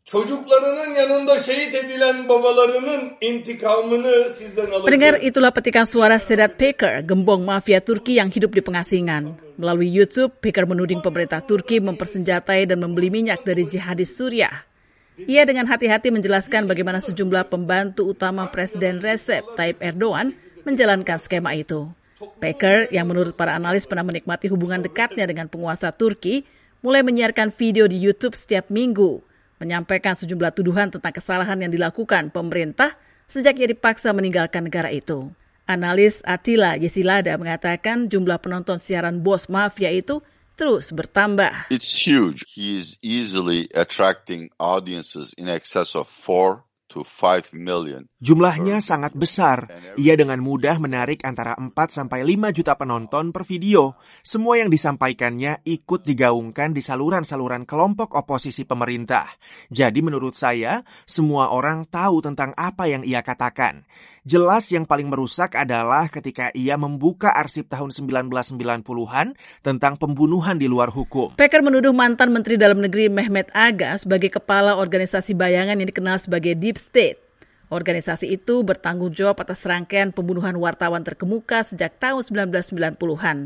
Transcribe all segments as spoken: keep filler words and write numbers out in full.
Çocuklarının yanında şehit edilen babalarının intikamını sizden alacak. Pendengar, itulah petikan suara Sedat Peker, gembong mafia Turki yang hidup di pengasingan. Melalui YouTube, Peker menuding pemerintah Turki mempersenjatai dan membeli minyak dari jihadis Suriah. Ia dengan hati-hati menjelaskan bagaimana sejumlah pembantu utama Presiden Recep Tayyip Erdogan menjalankan skema itu. Peker, yang menurut para analis pernah menikmati hubungan dekatnya dengan penguasa Turki, mulai menyiarkan video di YouTube setiap minggu, menyampaikan sejumlah tuduhan tentang kesalahan yang dilakukan pemerintah sejak ia dipaksa meninggalkan negara itu. Analis Attila Yesilada mengatakan jumlah penonton siaran bos mafia itu terus bertambah. It's huge. He is easily attracting audiences in excess of four to five million. Jumlahnya sangat besar. Ia dengan mudah menarik antara empat sampai lima juta penonton per video. Semua yang disampaikannya ikut digaungkan di saluran-saluran kelompok oposisi pemerintah. Jadi menurut saya, semua orang tahu tentang apa yang ia katakan. Jelas yang paling merusak adalah ketika ia membuka arsip tahun sembilan belas sembilan puluhan tentang pembunuhan di luar hukum. Peker menuduh mantan Menteri Dalam Negeri Mehmet Aga sebagai kepala organisasi bayangan yang dikenal sebagai Deep State. Organisasi itu bertanggung jawab atas rangkaian pembunuhan wartawan terkemuka sejak tahun sembilan belas sembilan puluhan.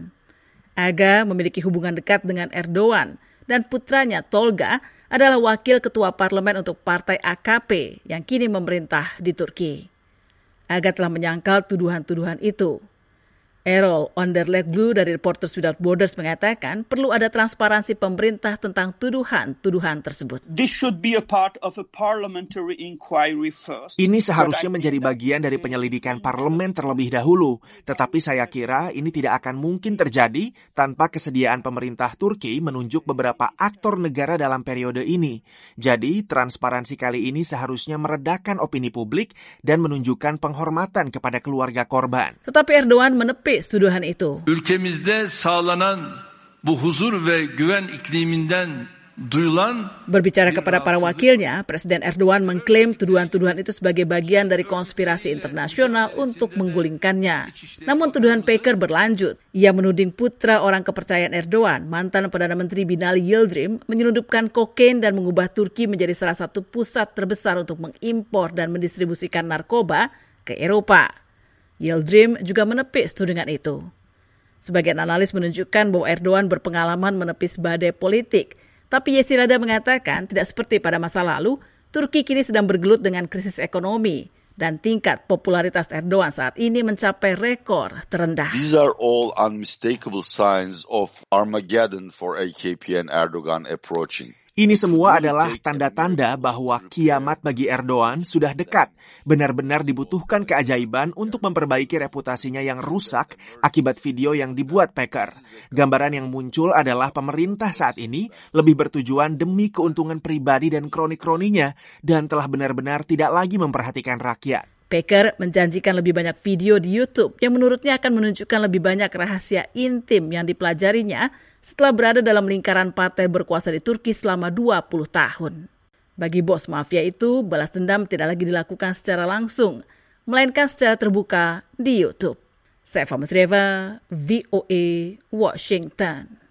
Aga memiliki hubungan dekat dengan Erdogan dan putranya Tolga adalah wakil ketua parlemen untuk partai A K P yang kini memerintah di Turki. Aga telah menyangkal tuduhan-tuduhan itu. Errol Onderleglu dari Reporters Without Borders mengatakan perlu ada transparansi pemerintah tentang tuduhan-tuduhan tersebut. This should be a part of a parliamentary inquiry first. Ini seharusnya menjadi bagian dari penyelidikan parlemen terlebih dahulu, tetapi saya kira ini tidak akan mungkin terjadi tanpa kesediaan pemerintah Turki menunjuk beberapa aktor negara dalam periode ini. Jadi, transparansi kali ini seharusnya meredakan opini publik dan menunjukkan penghormatan kepada keluarga korban. Tetapi Erdogan menepis tuduhan itu. Ülkemizde sağlanan bu huzur ve güven ikliminden duyulan. Berbicara kepada para wakilnya, Presiden Erdogan mengklaim tuduhan-tuduhan itu sebagai bagian dari konspirasi internasional untuk menggulingkannya. Namun tuduhan Peker berlanjut. Ia menuding putra orang kepercayaan Erdogan, mantan Perdana Menteri Binali Yildirim, menyelundupkan kokain dan mengubah Turki menjadi salah satu pusat terbesar untuk mengimpor dan mendistribusikan narkoba ke Eropa. Yildirim juga menepis tudingan itu. Sebagian analis menunjukkan bahwa Erdogan berpengalaman menepis badai politik. Tapi Yesilada mengatakan tidak seperti pada masa lalu, Turki kini sedang bergelut dengan krisis ekonomi. Dan tingkat popularitas Erdogan saat ini mencapai rekor terendah. These are all unmistakable signs of Armageddon for A K P and Erdogan approaching. Ini semua adalah tanda-tanda bahwa kiamat bagi Erdogan sudah dekat. Benar-benar dibutuhkan keajaiban untuk memperbaiki reputasinya yang rusak akibat video yang dibuat Peker. Gambaran yang muncul adalah pemerintah saat ini lebih bertujuan demi keuntungan pribadi dan kroni-kroninya dan telah benar-benar tidak lagi memperhatikan rakyat. Peker menjanjikan lebih banyak video di YouTube yang menurutnya akan menunjukkan lebih banyak rahasia intim yang dipelajarinya setelah berada dalam lingkaran partai berkuasa di Turki selama dua puluh tahun. Bagi bos mafia itu, balas dendam tidak lagi dilakukan secara langsung, melainkan secara terbuka di YouTube. Saya Fahmi Sreva, V O A, Washington.